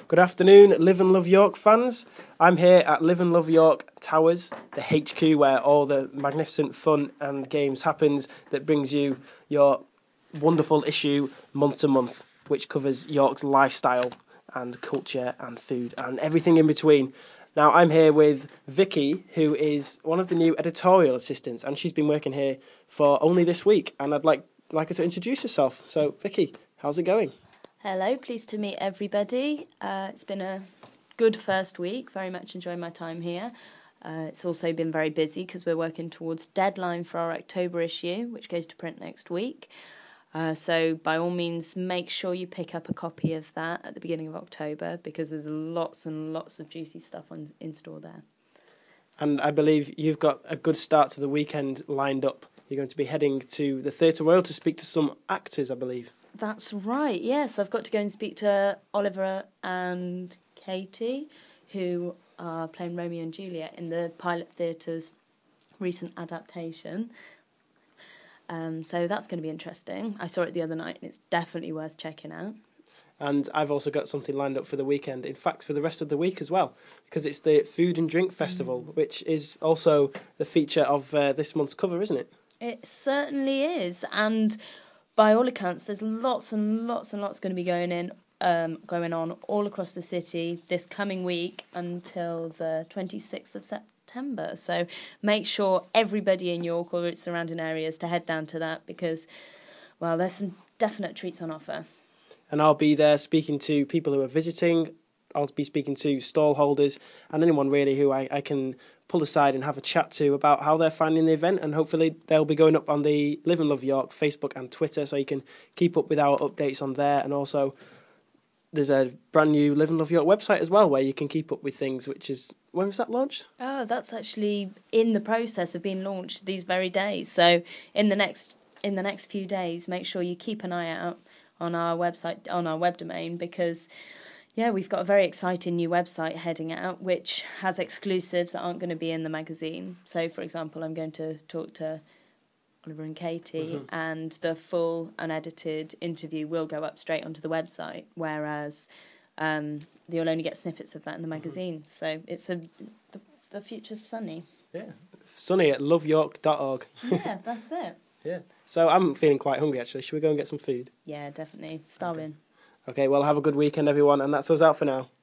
Good afternoon, Live and Love York fans. I'm here at Live and Love York Towers, the HQ where all the magnificent fun and games happens that brings you your wonderful issue month to month, which covers York's lifestyle and culture and food and everything in between. Now, I'm here with Vicky, who is one of the new editorial assistants, and she's been working here for only this week, and I'd like her to introduce herself. So, Vicky, how's it going? Hello, pleased to meet everybody. It's been a good first week, very much enjoying my time here. It's also been very busy because we're working towards deadline for our October issue, which goes to print next week. So by all means, make sure you pick up a copy of that at the beginning of October because there's lots and lots of juicy stuff in store there. And I believe you've got a good start to the weekend lined up. You're going to be heading to the Theatre Royal to speak to some actors, I believe. That's right, yes. I've got to go and speak to Oliver and Katie, who are playing Romeo and Juliet in the Pilot Theatre's recent adaptation. So that's going to be interesting. I saw it the other night and it's definitely worth checking out. And I've also got something lined up for the weekend, in fact for the rest of the week as well, because it's the Food and Drink Festival, which is also the feature of this month's cover, isn't it? It certainly is, and by all accounts there's lots and lots and lots going to be going on all across the city this coming week until the 26th of September. So make sure everybody in York or its surrounding areas to head down to that because, well, there's some definite treats on offer. And I'll be there speaking to people who are visiting. I'll be speaking to stall holders and anyone really who I can pull aside and have a chat to about how they're finding the event, and hopefully they'll be going up on the Live and Love York Facebook and Twitter so you can keep up with our updates on there. And also there's a brand new Live and Love York website as well where you can keep up with things, which is, when was that launched? Oh, that's actually in the process of being launched these very days. So in the next few days, make sure you keep an eye out on our website, on our web domain, because yeah, we've got a very exciting new website heading out which has exclusives that aren't going to be in the magazine. So for example, I'm going to talk to Oliver and Katie, and the full unedited interview will go up straight onto the website, whereas you'll only get snippets of that in the magazine. So it's the future's sunny. Yeah, sunny at loveyork.org. Yeah, that's it. Yeah. So I'm feeling quite hungry actually. Should we go and get some food? Yeah, definitely. Starving. Okay, well have a good weekend everyone, and that's us out for now.